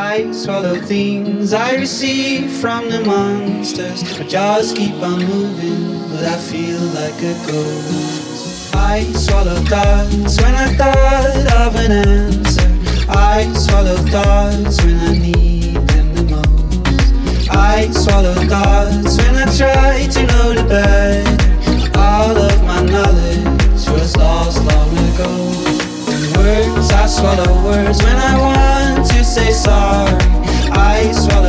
I swallow things I receive from the monsters. My jaws keep on moving, but I feel like a ghost. I swallow thoughts when I thought of an answer. I swallow thoughts when I need them the most. I swallow thoughts when I try to know the better. All of my knowledge was lost long ago. And words, I swallow words when I want to say sorry. I swallow